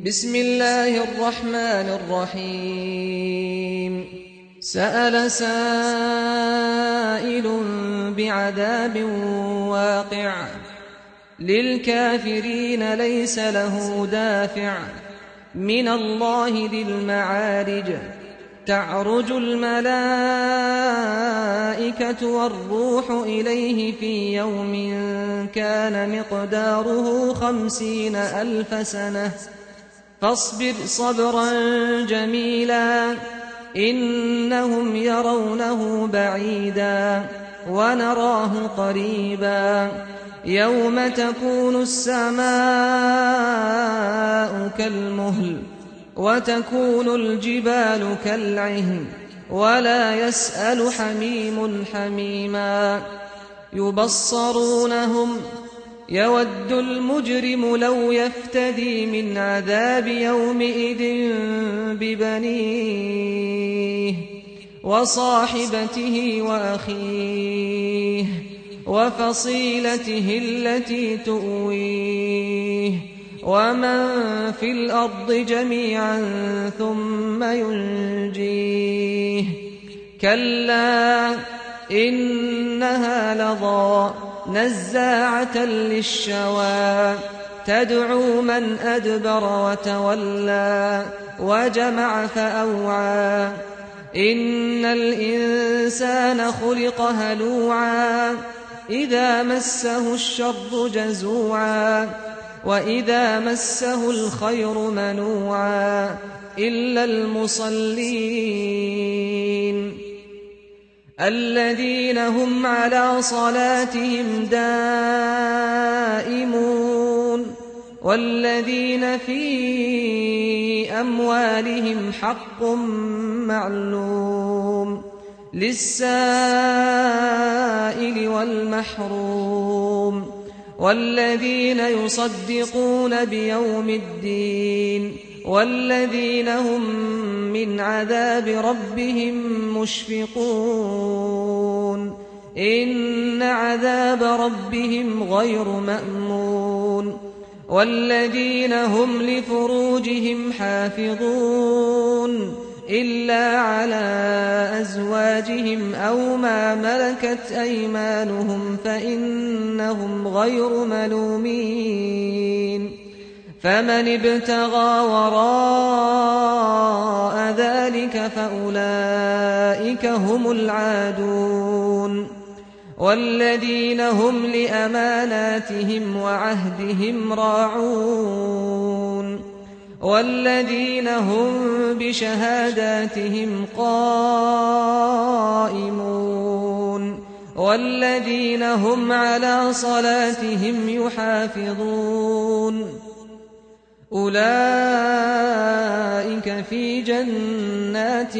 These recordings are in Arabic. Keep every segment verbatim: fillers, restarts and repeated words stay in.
بسم الله الرحمن الرحيم سأل سائل بعذاب واقع للكافرين ليس له دافع من الله ذي المعارج تعرج الملائكة والروح إليه في يوم كان مقداره خمسين ألف سنة فاصبر صبرا جميلا إنهم يرونه بعيدا ونراه قريبا يوم تكون السماء كالمهل وتكون الجبال كالعهن ولا يسأل حميم حميما يبصرونهم يود المجرم لو يفتدي من عذاب يومئذ ببنيه وصاحبته وأخيه وفصيلته التي تؤويه ومن في الأرض جميعا ثم ينجيه كلا إنها لظى نزاعة للشوى تدعو من أدبر وتولى وجمع فأوعى إن الإنسان خلق هلوعا إذا مسه الشر جزوعا وإذا مسه الخير منوعا إلا المصلين الذين هم على صلاتهم دائمون والذين في أموالهم حق معلوم للسائل والمحروم والذين يصدقون بيوم الدين والذين هم من عذاب ربهم مشفقون إن عذاب ربهم غير مأمون والذين هم لفروجهم حافظون إلا على أزواجهم أو ما ملكت أيمانهم فإنهم غير ملومين فمن ابتغى وراء ذلك فأولئك هم العادون والذين هم لأماناتهم وعهدهم راعون والذين هم بشهاداتهم قائمون والذين هم على صلاتهم يحافظون أولئك في جنات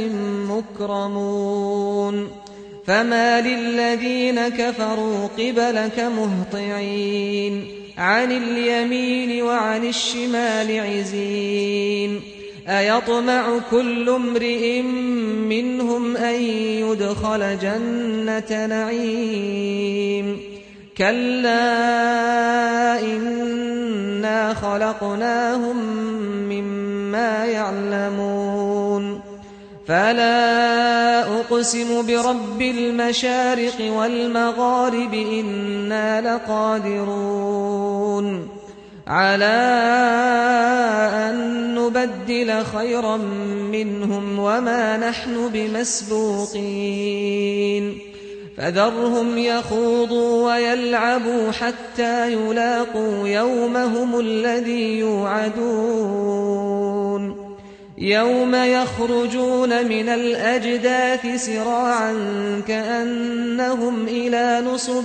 مكرمون فما للذين كفروا قبلك مهطعين عن اليمين وعن الشمال عزين أيطمع كل امرئ منهم أن يدخل جنة نعيم كلا إنا خلقناهم مما يعلمون فلا أقسم برب المشارق والمغارب إنا لقادرون على أن نبدل خيرا منهم وما نحن بمسبوقين فذرهم يخوضوا ويلعبوا حتى يلاقوا يومهم الذي يوعدون يوم يخرجون من الأجداث سراعا كأنهم إلى نصب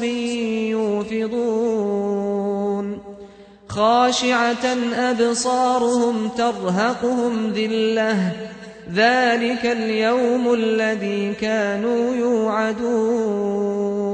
يوفضون خاشعة أبصارهم ترهقهم ذلة ذلك اليوم الذي كانوا يوعدون